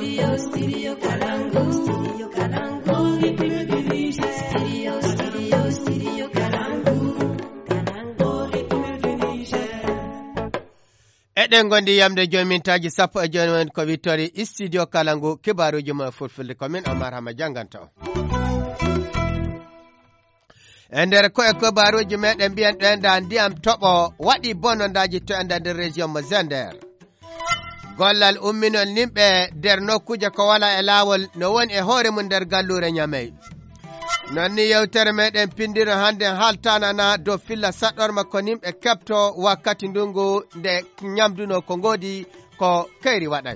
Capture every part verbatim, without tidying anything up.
Studio, studio Kalangu. Studio Kalangu. République du Niger. Studio, studio, studio Kalangu. Kalangu, République du Niger. Eɗen gondi yamde jomintaji sappo e joni woni ko wittori studio Kalangu kibaruji mo fulfulde komin Omar Hama janganta o. E nder ko e kibaruji meɗen mbiyen ɗo enda ndiyam toɓo waɗi bonondaji to enda nder région mo Zender. Gollal umminol nimɓe nder nokkuje ko wala e laawol no woni e hoore mum nder gallure Ñamey. Non ni yewtere meɗen pindiro hande haltanana dow filla saɗɗorma ko nimɓe kepto wakkati ndungu nde ñamduno ko ngodi ko kayri waɗay.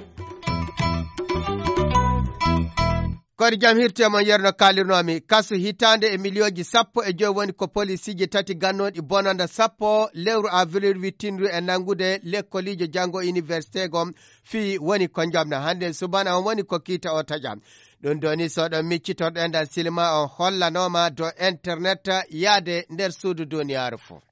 Kodi jam hirte mon yerno kalirnomi kasu hitande e milioji sappo e joyi woni ko polisiji tati gannoɗi bononda sappo lewru avril wittinru e nangude lekkolijo jango université gom fi woni ko jamna hande subana on woni ko kiita o tajam. Ɗum doni soɗon miccitorɗo endal silima on hollanoma do internet yaade nder suudu duniyaaru fo.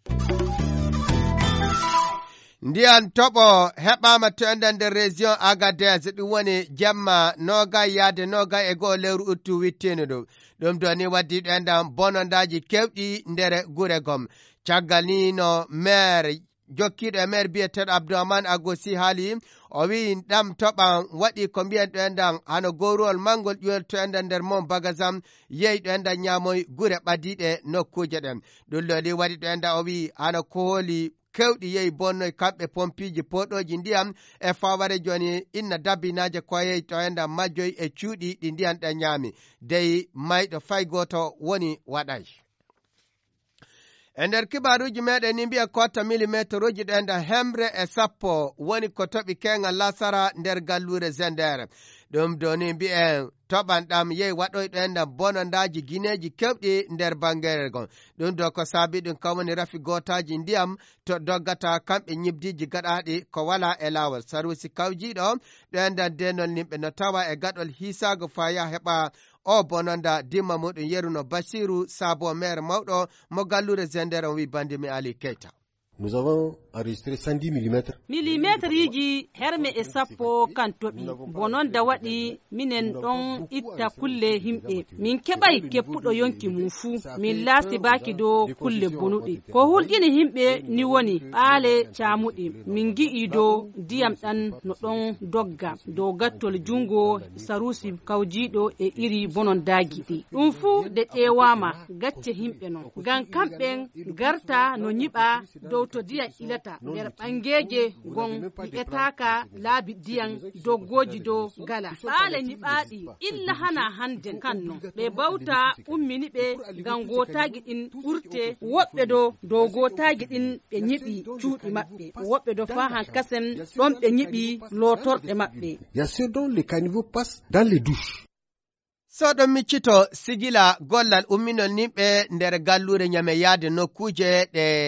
Ndiyan toɓo heɓama to enden nder région Agadez ɗum woni jemma noga yaade noga e goo lewru uttu wittino ɗum. Ɗum doni waddi ɗo endan bonondaji kewɗi nder gure gom. Caggal ni no maire jokkiɗo e maire biyeteɗo Abdourahmane Agosi haali o wi ɗam toɓan waɗi ko mbiyen ɗo endan hano gowruwol mangol ƴuwel to enden nder mon bagasam yeyi ɗo endan ñamoy gure ɓadiɗe nokkuje ɗen. Ɗum ɗo ɗi waɗi ɗo endan o wi hano koholi kewɗi yehi bonnoy kamɓe pompiji poɗoji ndiyam e faware joni inna dabbinaje ko yehi to endan majjoy e cuuɗi ɗi ndiyam ɗen ñaami dey mayɗo fay goto woni waɗay. E nder kibaruji meɗen ni mbiya kota millimétre uji ɗo endan hemre e sappo woni ko toɓi kengal lasara nder gallure Zender. Ɗum doni mbi'en toɓan ɗam yehi waɗoy ɗo endan bonondaji guineji kewɗi nder bangere gon. Ɗum do ko saabi ɗum kawoni rafi gotaji ndiyam to doggata kamɓe ñibdiji gaɗaɗi ko wala e lawol. Sarusi kawjiɗo ɗo endan denol nimɓe no tawa e gaɗol hisago faya heɓa o bononda dimma muɗum yeruno Basiru Sabo maire mawɗo mo gallure Zender on wi bandimi Ali Keita. Nous avons enregistré cent dix millimètres. Millimétre yiji herme e sappo kan toɓi bononda waɗi minen ɗon itta kulle himɓe min keɓay keppuɗo yonki mum fuu min laasti baki do kulle bonuɗe ko hulƴini himɓe ni woni ɓaale camuɗe min gi'i do diyam ɗan no ɗon dogga dow gattol jungo Sarusi kawjiɗo e iri bonondaji ɗi ɗum fuu de ƴewama gacce himɓe non ngam kamɓen garta no nyiɓa dow to diya ilata nder ɓangeje gon yi'etaka laabi diyan doggoji do gala ɓaale nyiɓaɗi illa hana hande kanno ɓe bawta ummini ɓe ngam gotaji ɗin ɓurte woɓɓe do dow gotaji ɗin ɓe nyiɓi cuuɗi maɓɓe woɓɓe do fa han kasen ɗon ɓe nyiɓi lotorɗe maɓɓe. Ya ceux dont les caniveaux passent dans les douches. So ɗon miccito sigila gollal umminol nimɓe nder gallure ñame yaade nokkuje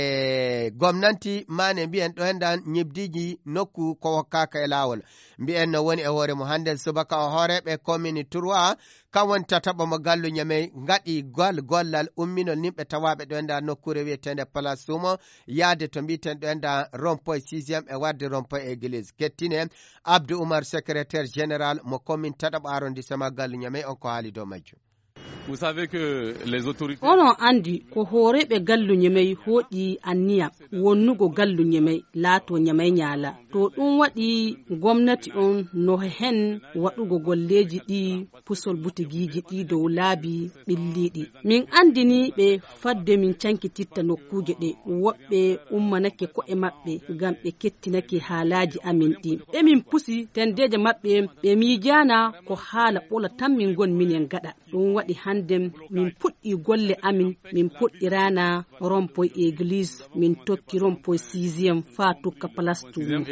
ɗe gomnanti mane mbiyen ɗo hendan ñibdiji nokku ko hokkaka e lawol mbiyen no woni e hoore mo hande subaka o hooreɓe commune trois kam woni tataɓo mo gallu ñame gaɗi gol gollal umminol nimɓe tawaɓe ɗo hendan nokkure wiyetende place sumo yaade to mbiten ɗo hendan rond-point sixiéme e warde rond-point église kettine Abdou Oumar secrétaire général mo commune tataɓo arrondissement gallu ñame on ko haali dow majjum. Vous savez que les autorités onon andi ko hooreɓe gallu ñemey hooƴi anniya wonnugo gallu ñemey laato ñamay ñaala to ɗum waɗi gomnati on no hen waɗugo golleji ɗi pusol butigiji ɗi dow laabi ɓilliɗi min andini ɓe fadde min cankititta nokkuje ɗe woɓɓe ummanake ko'e maɓɓe ngam ɓe kettinake haalaji amin ɗi ɓe min pusi tendeje maɓɓe ɓe miijana ko haala ɓola tan min gon minen gaɗa ɗum waɗi hande min puɗɗi golle amin min puɗɗirana rond-point église min tokki rond-point sixiéme fa tukka place Tumo.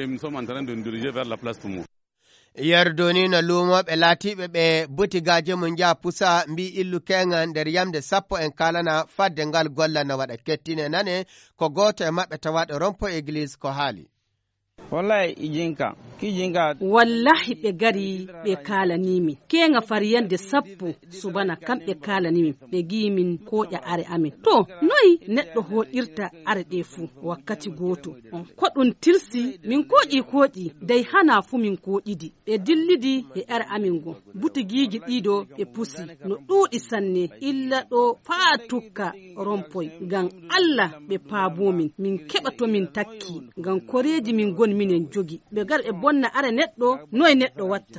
Yerdoni no lumoɓe laatiɓe ɓe butigaji mum jaa pusa mbi illu kenga nder yamde sappo en kalana fadde ngal golla no waɗa kettine nane ko goto e maɓɓe tawaɗo rond-point église ko haali. Wallahi ijinka wallahi ɓe gari ɓe kalanimi kenga fariyande sappo subana kamɓe kalanimi ɓe gimin koƴa are amin to noyi neɗɗo hoɗirta are ɗe fuu wakkati goto ko ɗum tirsi min koƴi koƴi dey hana fu min koƴidi ɓe dillidi e are amin go butigiji ɗiɗo ɓe pusi no ɗuuɗi sanne illa ɗo faa tukka rompoy ngam Allah ɓe paabomin min keɓa to min takki ngam koreji min goni minen jogi ɓe gar ɓe bonna are neɗɗo noye neɗɗo watta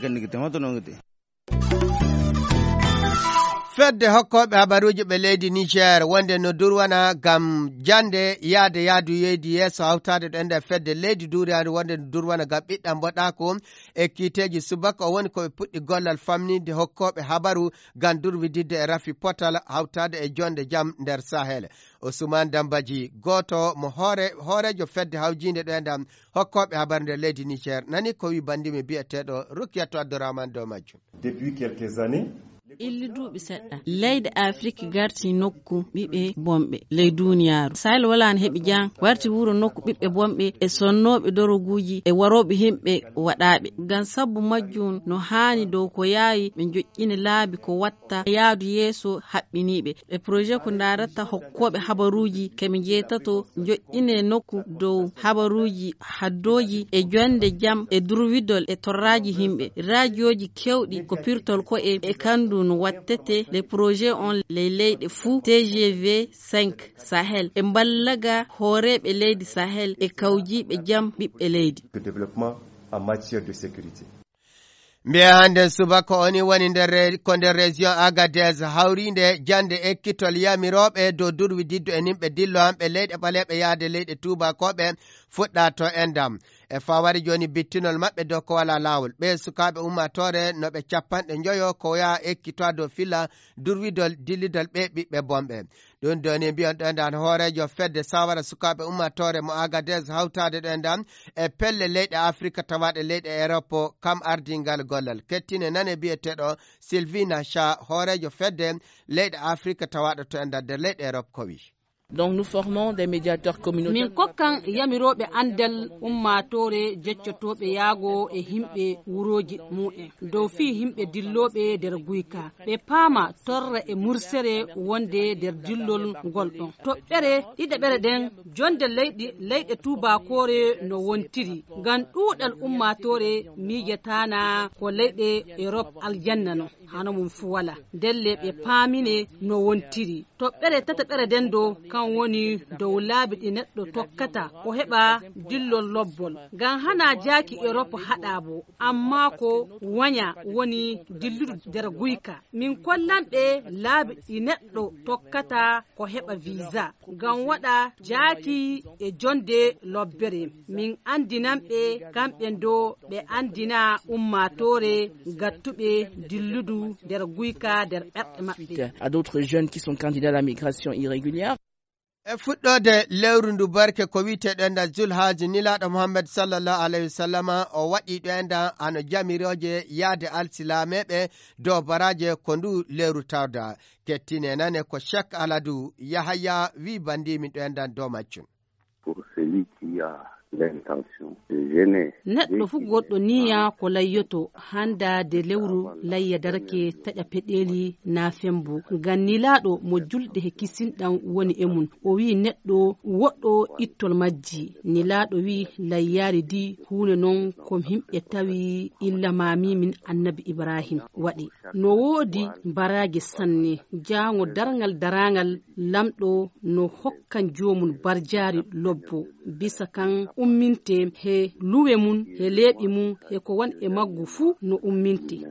fedde hokkoɓe habaruji ɓe leydi Niger wonde no durwana gam jande yaade yaadu yeydi yeeso hawtade ɗo nder fedde leydi duriyade wonde no durwana gam ɓiɗɗam mboɗako e kiiteji subaka o woni koɓe puɗɗi gollal famnide hokkoɓe habaru gam durwididde e rafi potal hawtade e jonde jaam nder Sahel. Ousmane Dambaji goto mo hoore hoorejo fedde hawjinde ɗo endam hokkoɓe habaru nder leydi Niger nani ko wi bandimi bi'eteɗo Rukiyatou Abdourahmane dow majjum. Depuis quelques années illi duuɓi seɗɗa leydi afrique garti nokku ɓiɓɓe bomɓe ley duniyaaru sahel wala no heɓi jang warti wuro nokku ɓiɓɓe bomɓe e sonnoɓe doroguji e waroɓe himɓe waɗaɓe ngam sabbu majjum no hani dow ko yaawi ɓe joƴƴini laabi ko watta yaadu yeeso haɓɓiniɓe e projet ko darata hokkoɓe habaruji kemi jeetato joƴƴine nokku dow habaruji haddoji e jonde jaam e durwidol e torraji himɓe radioji kewɗi ko pirtol ko e e kandu no wattete les projets on les leyɗe fou T G V cinq Sahel e ballaga hooreɓe leydi Sahel e kawjiɓe jaam ɓiɓɓe leydi développement en matière de sécurité. mbiya hande subaka oni woni nder ko nder région Agadez hawrinde jande ekkitol yamiroɓe dow durwididdo e nimɓe dillo hamɓe leyɗe ɓaleɓe yaade leyɗe tubakoɓe fuɗɗa to endam e fawari joni bittinol maɓɓe dow ko wala lawol ɓe sukaɓe ummatore noɓe capanɗe joyo ko ya ekkitoa dow filla durwidol dillidol ɓe ɓiɓɓe bomɓe ɗum doni mbiyon ɗo endan hoorejo fedde sawara sukaɓe ummatore mo Agadez hawtade ɗo endan e pelle leyɗe Afrique tawaɗe leyɗe Europe kam ardingal gollal kettine nane biyeteɗo Sylvina Cha hoorejo fedde leyɗe Afrique tawaɗo to endan nder leyɗe Europe ko wi. Donc nous formons des médiateurs communautaires. Min kokkan yamiroɓe andal ummatore jeccotoɓe yaago e himɓe wuroji muɗen dow fi himɓe dilloɓe nder guyka ɓe paama torra e mursere wonde nder dillol golɗon toɓɓere ɗiɗe ɓere ɗen jonde leyɗi leyɗe tubakore no wontiri ngam ɗuuɗal ummatore mijetana ko leyɗe Europe aljanna no hano mum fu wala delle ɓe paamine no wontiri toɓɓere tataɓere den do kan woni dow laabi ɗi neɗɗo tokkata o heɓa dillol lobbol ngam hana jaaki Europe haɗabo amma ko wanya woni dilludu nder guyka min kollanɓe laabi ɗi neɗɗo tokkata ko heɓa visa ngam waɗa jaaki e jonde lobbere min andinanɓe kamɓe do ɓe andina ummatore gattuɓe dilludu nder guyka nder ɓerɗe maɓɓe à d'autres jeunes qui sont candidats à la migration irrégulière. e fuɗɗode lewru ndu barke ko witeɗo enda Zulhaji nilaɗo Muhammad sallallahu alayhi wa sallama o waɗi ɗo enda ano jamiroje yaade alsilameɓe dow baraje ko ndu lewru tawda kettine nane ko Cheikh Aladou Yahaya wi bandimin ɗo enda dow maccum. Pour celui qui a l'intention de gêner neɗɗo fu goɗɗo niya ko layyoto handa de lewru layya darake taƴa peɗeli na fembo ngam nilaɗo mo julɗe he kisinɗam woni e mum o wi neɗɗo woɗɗo ittol majji nilaɗo wi layyari di hunde noon ko himɓe tawi illa mami min annabi Ibrahim waɗi no woodi baraji sanne jango dargal darangal lamɗo no hokkan jomum barjari lobbo bisa kan umminte he luwe mun he leeɓi mum he ko won e maggu fuu no umminte.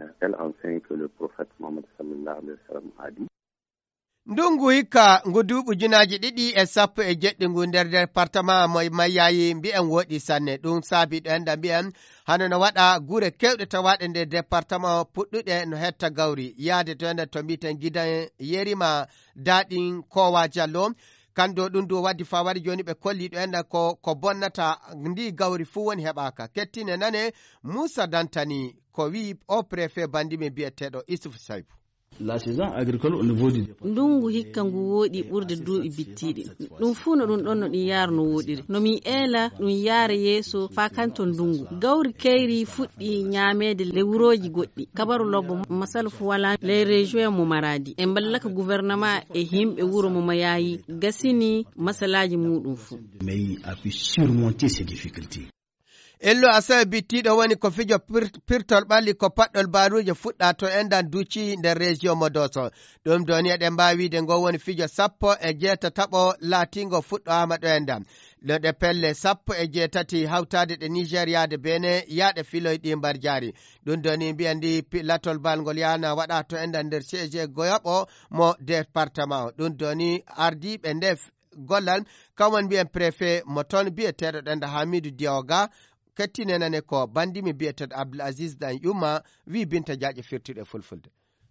ndungu hikka ngu duuɓi ujunaji ɗiɗi e sappo e jeɗɗi ngu nder département mo mayyayi mbi'en woɗi sanne ɗum saabi ɗo enda mbi'en hano no waɗa gure kewɗe tawaɗe nder département puɗɗuɗe no hetta gawri yaade to enda to mbiten gidan yerima daɗin kowa diallo kando ɗum du waddi fawari joni ɓe kolli ɗo enda ko ko bonnata ndi gawri fu woni heɓaka kettine nane Moussa Dantani ko wi o préfet bandimi biyeteɗo Isuf Saibou. La saison agricole au niveau du ndungu hikka ngu woodi ɓurde duuɓi bittiɗi ɗum fuu no ɗum ɗon no ɗum yaara no woɗiri no mi eela ɗum yaara yeeso fa kanto ndungu gawri kayri fuɗɗi ñaamede lewruji goɗɗi kabaru lobbo masal fu wala les régions mo maradi e ballaka gouvernement e himɓe wuro mo mayayi gasini masalaji muɗum fuu mais a pu surmonter ces difficultés. Ello asawe bittiɗo woni ko fijo pirtol ɓalli ko paɗɗol baruji fuɗɗa to endan duuci nder région mo Doso ɗum doni eɗen mbawi wiide ngo woni fijo sappo e jeetataɓo laatingo fuɗɗoama ɗo endan ɗo ɗe pelle sappo e jeetati hawtade ɗe Niger yaade Benin yaade filoye ɗi mbar jaari ɗum doni mbiyan ndi latol balngol yana waɗa to endan nder siége goyoɓo mo département o ɗum doni ardiɓe ndef gollal kawon mbiyen préfet mo toon biyeteɗo ɗenda Hamidou Diawoga kettinenane ko bandimi biyeteɗo Abdoulaziz Dan Yuma wi Binta Diaƴe firtiɗo e fulfulde.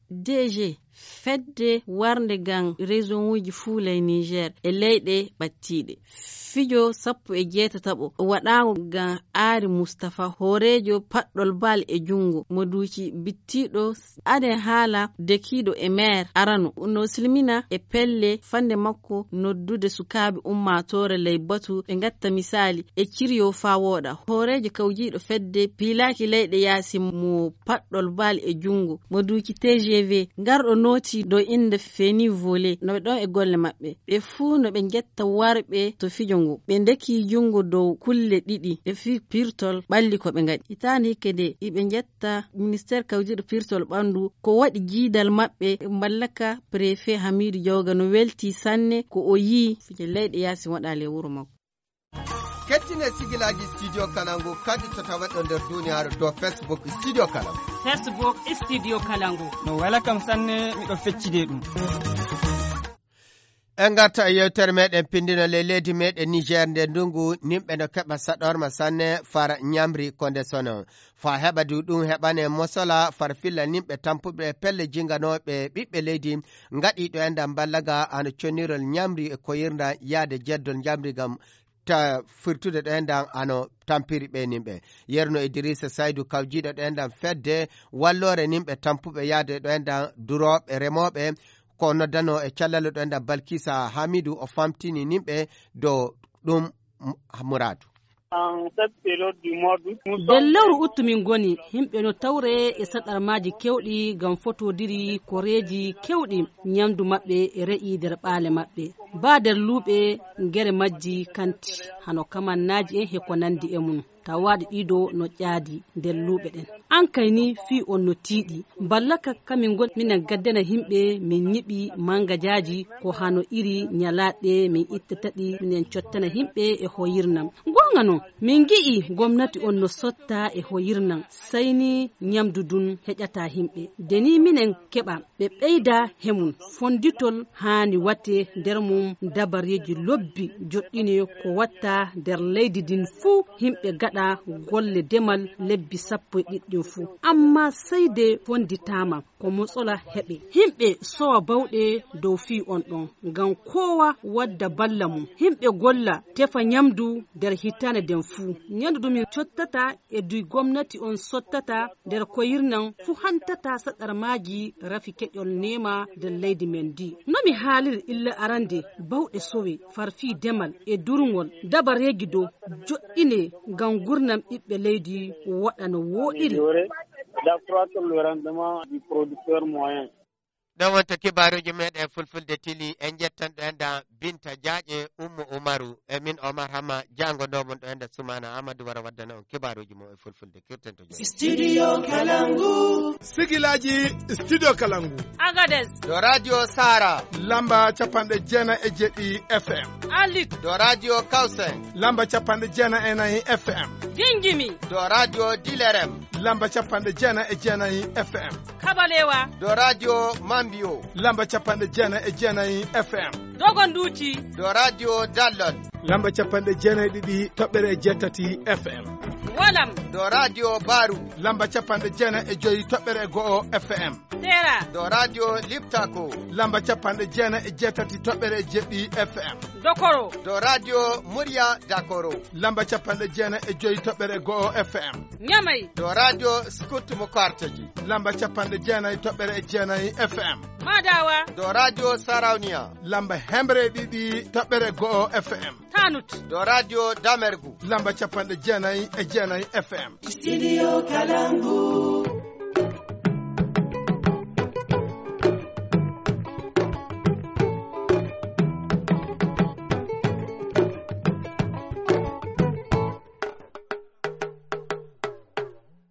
D G fedde warde gan région uji fuulay Niger e leyɗe ɓattiɗe fijo sappo e jeetataɓo waɗago gan Aari Mustapha horejo paɗɗol bal e jungo mo duuci bittiɗo aden haala dekiɗo e maire arano no silmina e pelle fande makko noddude sukaɓe ummatore ley batu ɓe gatta misali e ciryo fa woɗa horejo kawjiɗo fedde pilaki leyɗe yaasi mo paɗɗol bal e jungo mo duuci T G V garɗo noti do inde feni volé no ɓe ɗon e golle maɓɓe ɓe fuu no ɓe jetta warɓe to fijo ngo ɓe ndeki jungo dow kulle ɗiɗi ɓe fi pirtol ɓalli ko ɓe gaɗi hitande hikke de iɓe jetta ministére kawjiɗo pirtol ɓandu ko waɗi jiidal maɓɓe mballaka préfet Hamidou Diawoga no welti sanne ko o yi fijo leyɗe yaasi waɗale wuro makko. kettine sigilaji studio Kalangu kadi to tawaɗo nder duniyaaru do Facebook studio Kalangu. Facebook studio Kalangu. No wala kam sanne miɗo feccide ɗum. En garta e yewtere meɗen pindino le leydi meɗen Niger nde ndungu nimɓe no keɓa saɗorma sanne fara ñamri konde sono fa heɓa du ɗum heɓane mosola far filla nimɓe tampuɓe pelle jinganoɓe ɓiɓɓe leydi gaɗiɗo endam ballaga ano conirol ñamri e koyirda yaade jeddol ñamri gam ta firtude ɗo endan ano tampiri ɓe nimɓe yerno Idrissa Saydou kawjiɗo ɗo endan fedde wallore nimɓe tampuɓe yaade ɗo endan duroɓe remoɓe ko noddano e callalo ɗo endan Balkisa Hamidou o famtini nimɓe dow ɗum muradu. nder lewru uttu min goni himɓe no tawre e saɗarmaji kewɗi gam fotodiri koreji kewɗi ñamdu maɓɓe e re'i nder ɓaale maɓɓe ba nder luuɓe gere majji kanti hano kamannaji en heko nandi e mum tawaɗi ɗiɗo no ƴaadi nder luuɓe ɗen an kayni fi on no tiiɗi ballaka kamin gon minen gaddana himɓe min ñiɓi mangajaji ko hano iri ñalaɗe min ittataɗi minen cottana himɓe e hoyirnam gonga non min gi'i gomnati on no sotta e hoyirnam sayni ñamdu dun heƴata himɓe deni minen keɓa ɓe ɓeyda hemun fonditol hani watte nder mum dabareji lobbi joɗɗine ko watta nder leydi din fuu himɓe gaɗa golle demal lebbi sappo e ɗiɗɗin fuu amma sayde fonditama ko motsola heɓe himɓe sowa bawɗe dow fi on ɗon ngam kowa wadda balla mum himɓe golla tefa ñamdu nder hitande den fuu ñamdu ɗum min cottata e duy gomnati on sottata nder koyirnan fu hantata saɗarmaji rafi keƴol nema nder leydi men di nomi haaliri illa arande bawɗe sowe farfi demal e durgol dabareji dow joɗɗine ngam gurnam ɓiɓɓe leydi waɗano woɗiri. ɗon wonto kibaruji meɗen fulfulde tili en jettan ɗo enda Binta Diaƴe Ummu Umaru e min Omar Hama jango ndomon ɗo enda Sumana Amadou wara waddana on kibaruji mo e fulfulde kirten to joni studio Kalangu sigilaji studio Kalangu Agades do radio Sara lamba capanɗe jeena e jeɗɗi F M Alit do radio Kausen lamba capanɗe jeena e nayyi F M Gingimi do radio Dilerem lamba capanɗe jeena e jeenayi F M Kabalewa do radio Mambio lamba capanɗe jeena e jeenayi F M Dogon Duuci do radio Dallon lamba capanɗe jeena e ɗiɗi toɓɓere e jettati F M Walam do radio Baru lamba capanɗe jeena e joyi toɓɓere e go'o F M Tera. Do radio Liptako. Lamba capanɗe jeena e jeetati toɓɓere jeɗɗi F M. Dokoro. Do radio Murya Dakoro. Lamba capanɗe jeena e joyi toɓɓere go'o F M. Nyamai. Do radio Skut Mukarteji. Lamba capanɗe jeena e toɓɓere jeenayi F M. Madawa. Do radio Sarawnia. Lamba hembre ɗiɗi toɓɓere go'o F M. Tanut. Do radio Damergu. Lamba capanɗe jeenayi e jeenayi F M. Studio Kalangu.